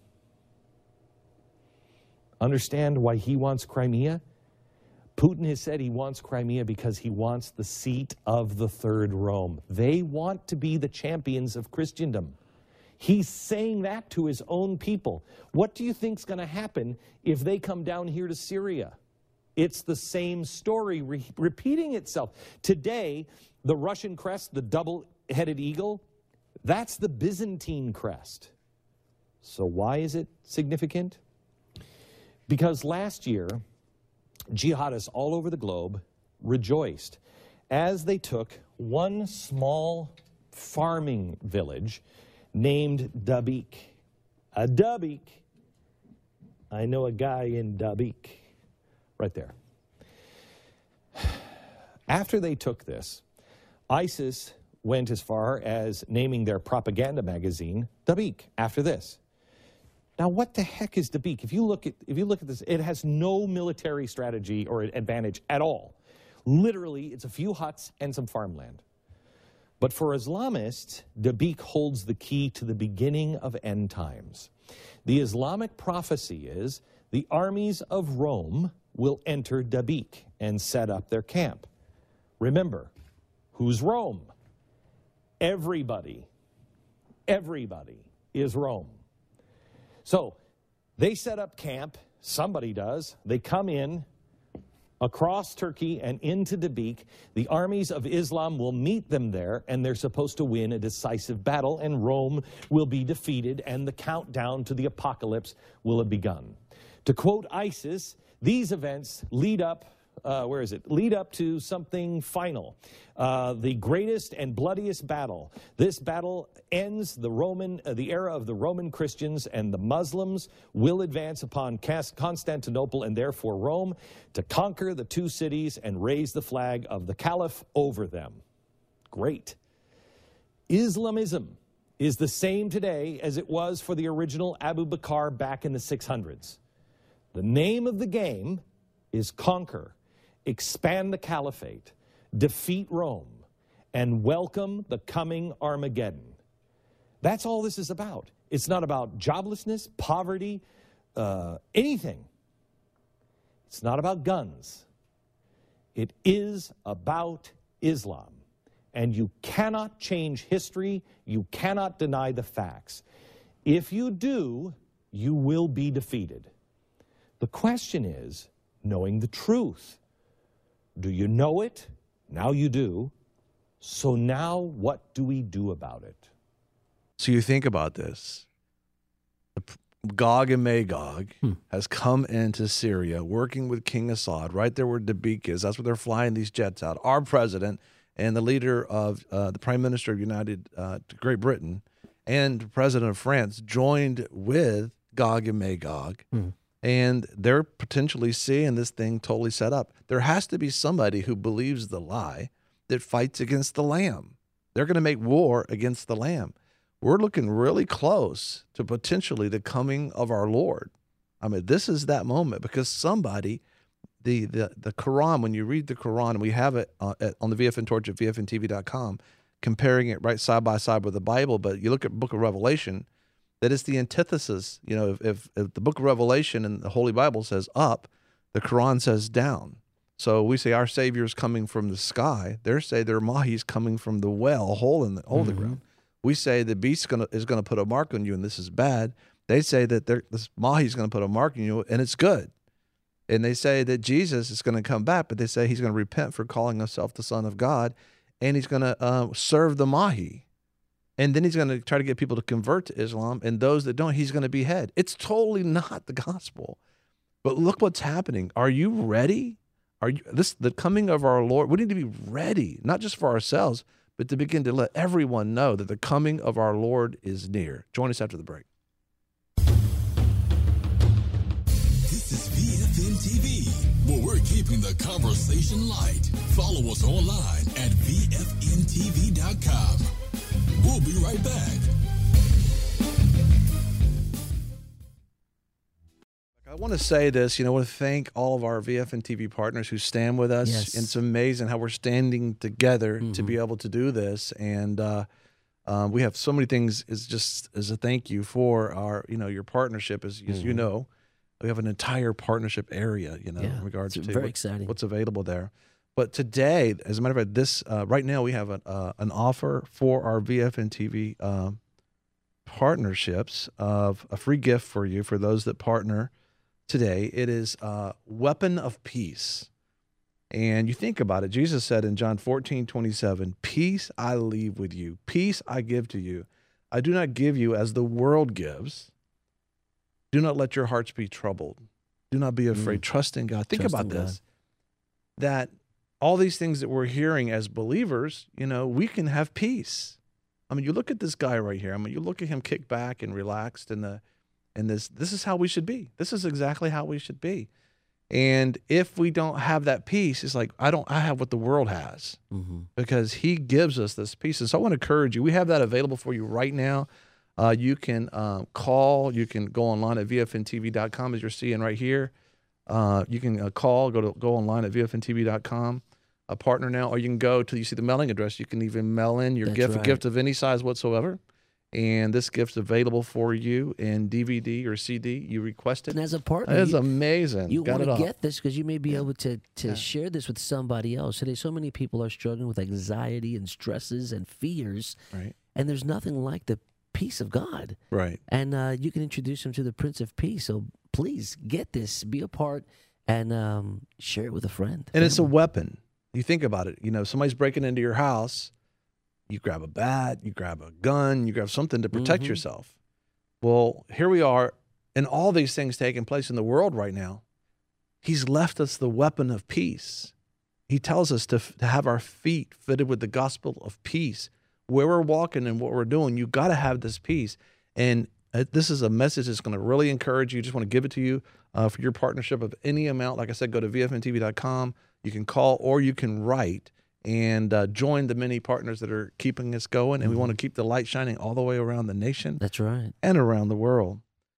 Understand why he wants Crimea? Putin has said he wants Crimea because he wants the seat of the Third Rome. They want to be the champions of Christendom. He's saying that to his own people. What do you think's going to happen if they come down here to Syria? It's the same story repeating itself. Today, the Russian crest, the double-headed eagle, that's the Byzantine crest. So why is it significant? Because last year, jihadists all over the globe rejoiced as they took one small farming village named Dabiq. A Dabiq. I know a guy in Dabiq. Right there. After they took this, ISIS went as far as naming their propaganda magazine Dabiq after this. Now, what the heck is Dabiq? If you look at this, it has no military strategy or advantage at all. Literally, it's a few huts and some farmland. But for Islamists, Dabiq holds the key to the beginning of end times. The Islamic prophecy is the armies of Rome will enter Dabiq and set up their camp. Remember, who's Rome? Everybody. Everybody is Rome. So they set up camp, somebody does, they come in across Turkey and into Dabiq. The armies of Islam will meet them there, and they're supposed to win a decisive battle, and Rome will be defeated, and the countdown to the apocalypse will have begun. To quote ISIS, these events lead up, lead up to something final, the greatest and bloodiest battle. This battle ends the era of the Roman Christians, and the Muslims will advance upon Constantinople and therefore Rome to conquer the two cities and raise the flag of the Caliph over them. Great. Islamism is the same today as it was for the original Abu Bakr back in the 600s. The name of the game is conquer, expand the caliphate, defeat Rome, and welcome the coming Armageddon. That's all this is about. It's not about joblessness, poverty, anything. It's not about guns. It is about Islam. And you cannot change history. You cannot deny the facts. If you do, you will be defeated. The question is knowing the truth. Do you know it? Now you do. So now what do we do about it? So you think about this. Gog and Magog has come into Syria, working with King Assad, right there where Dabiq is. That's where they're flying these jets out. Our president and the leader of the Prime Minister of Great Britain and the President of France joined with Gog and Magog. And they're potentially seeing this thing totally set up. There has to be somebody who believes the lie that fights against the Lamb. They're going to make war against the Lamb. We're looking really close to potentially the coming of our Lord. I mean, this is that moment because somebody, the Quran, when you read the Quran, and we have it on the VFN Torch at VFNTV.com, comparing it right side by side with the Bible, but you look at the book of Revelation, that it's the antithesis. You know, if the book of Revelation and the Holy Bible says up, the Quran says down. So we say our Savior is coming from the sky. They say their Mahi's coming from the well, a hole in the ground. We say the beast is gonna put a mark on you, and this is bad. They say that this Mahi's going to put a mark on you, and it's good. And they say that Jesus is going to come back, but they say he's going to repent for calling himself the Son of God, and he's going to serve the Mahi. And then he's going to try to get people to convert to Islam, and those that don't, he's going to behead. It's totally not the gospel. But look what's happening. Are you ready? The coming of our Lord, we need to be ready, not just for ourselves, but to begin to let everyone know that the coming of our Lord is near. Join us after the break. This is VFN TV, where we're keeping the conversation light. Follow us online at VFNTV.com. We'll be right back. I want to say this, I want to thank all of our VFN TV partners who stand with us. Yes. And it's amazing how we're standing together to be able to do this. And we have so many things as a thank you for our, your partnership. As you know, we have an entire partnership area, in regards to very exciting. What's available there. But today, as a matter of fact, right now we have an offer for our VFN TV partnerships of a free gift for you for those that partner today. It is Weapon of Peace. And you think about it, Jesus said in John 14:27, peace I leave with you, peace I give to you. I do not give you as the world gives. Do not let your hearts be troubled. Do not be afraid. Trust in God. Think about this, that all these things that we're hearing as believers, we can have peace. I mean, you look at this guy right here. I mean, you look at him kicked back and relaxed and this is how we should be. This is exactly how we should be. And if we don't have that peace, it's like, I have what the world has, because he gives us this peace. And so I want to encourage you. We have that available for you right now. You can call, you can go online at VFNTV.com as you're seeing right here. You can call, go online at VFNTV.com, a partner now, or you can go to, you see the mailing address. You can even mail in your gift, a gift of any size whatsoever. And this gift's available for you in DVD or CD. You request it. And as a partner, it's amazing. You want to get this because you may be able to share this with somebody else. Today, so many people are struggling with anxiety and stresses and fears. Right. And there's nothing like the peace of God. Right. And you can introduce them to the Prince of Peace. So please get this, be a part, and share it with a friend. And it's a weapon. You think about it. Somebody's breaking into your house. You grab a bat, you grab a gun, you grab something to protect yourself. Well, here we are, and all these things taking place in the world right now. He's left us the weapon of peace. He tells us to have our feet fitted with the gospel of peace. Where we're walking and what we're doing, you got to have this peace. And this is a message that's going to really encourage you. Just want to give it to you for your partnership of any amount. Like I said, go to VFNTV.com. You can call or you can write. And join the many partners that are keeping us going. And we want to keep the light shining all the way around the nation. That's right. And around the world.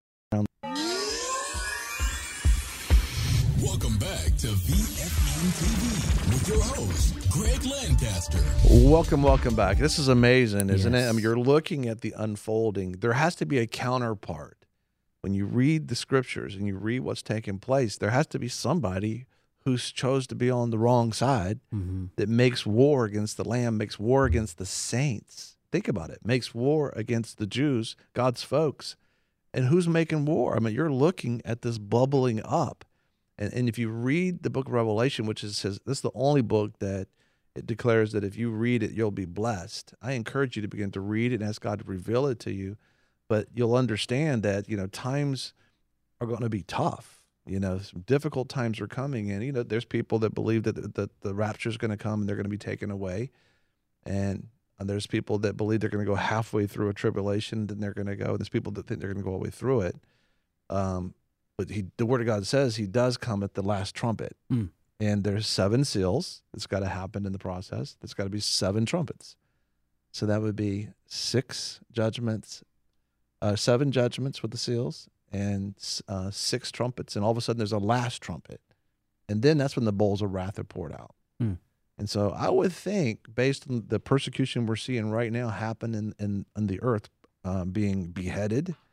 Welcome back to VFN TV with your host, Greg Lancaster. Welcome back. This is amazing, isn't it? I mean, you're looking at the unfolding. There has to be a counterpart. When you read the scriptures and you read what's taking place, there has to be somebody who's chose to be on the wrong side, that makes war against the Lamb, makes war against the saints. Think about it. Makes war against the Jews, God's folks. And who's making war? I mean, you're looking at this bubbling up. And if you read the book of Revelation, which says this is the only book that it declares that if you read it, you'll be blessed. I encourage you to begin to read it and ask God to reveal it to you. But you'll understand that, times are going to be tough. Some difficult times are coming, and there's people that believe that the rapture is going to come and they're going to be taken away, and there's people that believe they're going to go halfway through a tribulation, then they're going to go. There's people that think they're going to go all the way through it, but the Word of God says He does come at the last trumpet, and there's 7 seals that's got to happen in the process. There's got to be 7 trumpets, so that would be 6 judgments, 7 judgments with the seals. And 6 trumpets, and all of a sudden there's a last trumpet. And then that's when the bowls of wrath are poured out. And so I would think, based on the persecution we're seeing right now happen in the earth, being beheaded,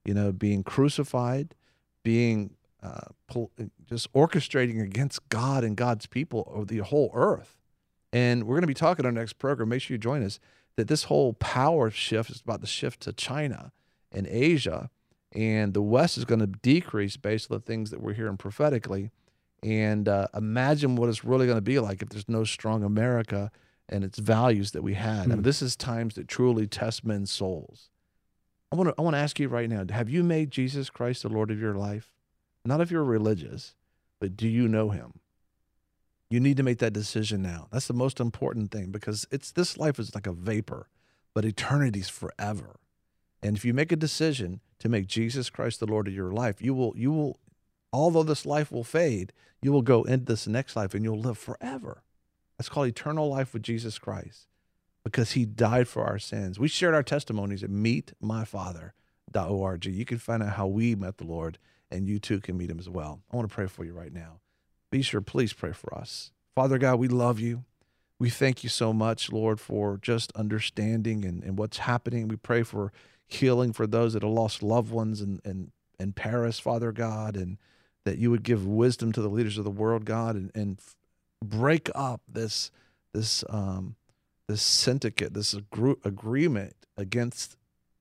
being crucified, being just orchestrating against God and God's people over the whole earth. And we're going to be talking on our next program. Make sure you join us. That this whole power shift is about to shift to China and Asia, and the West is going to decrease based on the things that we're hearing prophetically. And imagine what it's really going to be like if there's no strong America and its values that we had. And this is times that truly test men's souls. I want to ask you right now, have you made Jesus Christ the Lord of your life? Not if you're religious, but do you know him? You need to make that decision now. That's the most important thing, because this life is like a vapor, but eternity's forever. And if you make a decision to make Jesus Christ the Lord of your life, you will, although this life will fade, you will go into this next life and you'll live forever. That's called eternal life with Jesus Christ, because he died for our sins. We shared our testimonies at meetmyfather.org. You can find out how we met the Lord, and you too can meet him as well. I want to pray for you right now. Be sure, please pray for us. Father God, we love you. We thank you so much, Lord, for just understanding and what's happening. We pray for healing for those that have lost loved ones in Paris, Father God, and that you would give wisdom to the leaders of the world, God, and break up this syndicate, this agreement against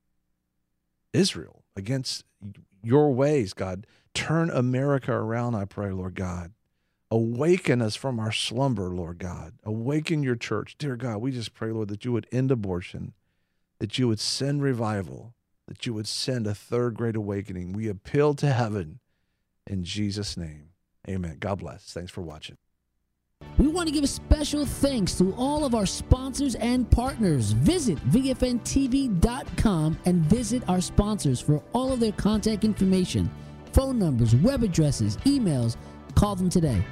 Israel, against your ways, God. Turn America around, I pray, Lord God. Awaken us from our slumber, Lord God. Awaken your church. Dear God, we just pray, Lord, that you would end abortion, that you would send revival, that you would send a third great awakening. We appeal to heaven in Jesus' name. Amen. God bless. Thanks for watching. We want to give a special thanks to all of our sponsors and partners. Visit VFNTV.com and visit our sponsors for all of their contact information, phone numbers, web addresses, emails. Call them today.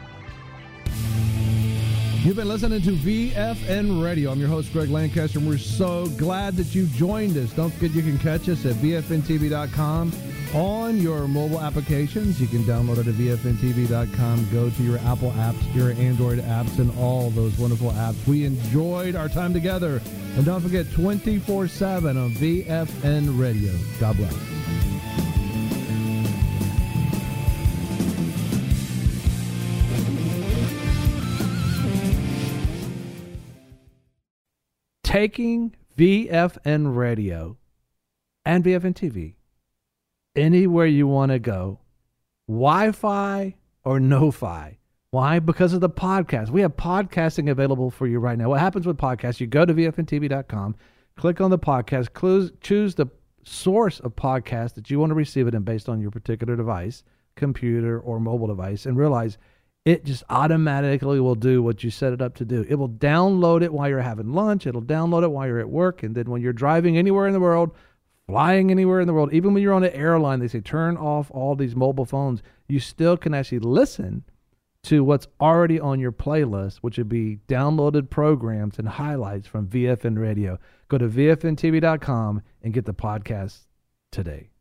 You've been listening to VFN Radio. I'm your host, Greg Lancaster, and we're so glad that you joined us. Don't forget you can catch us at VFNTV.com on your mobile applications. You can download it at VFNTV.com. Go to your Apple apps, your Android apps, and all those wonderful apps. We enjoyed our time together. And don't forget, 24/7 on VFN Radio. God bless. Taking VFN Radio and VFN TV anywhere you want to go, Wi-Fi or no-fi. Why? Because of the podcast. We have podcasting available for you right now. What happens with podcasts, you go to VFNTV.com, click on the podcast, choose the source of podcast that you want to receive it in based on your particular device, computer or mobile device, and realize it just automatically will do what you set it up to do. It will download it while you're having lunch. It'll download it while you're at work. And then when you're driving anywhere in the world, flying anywhere in the world, even when you're on an airline, they say turn off all these mobile phones. You still can actually listen to what's already on your playlist, which would be downloaded programs and highlights from VFN Radio. Go to VFNTV.com and get the podcast today.